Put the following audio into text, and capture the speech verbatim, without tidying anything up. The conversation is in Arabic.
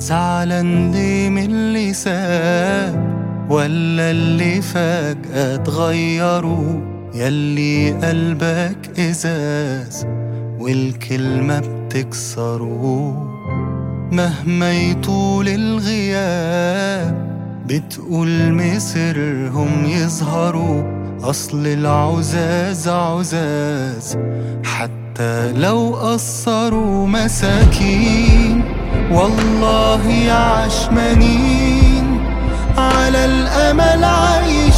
زعلان ليه من اللي ساب ولا اللي فجأة اتغيروا؟ ياللي قلبك إزاز والكلمة بتكسره. مهما يطول الغياب بتقول مصيرهم يظهروا، أصل العزاز عزاز حتى لو قصروا. مساكين والله عشمانين على الأمل عايشين،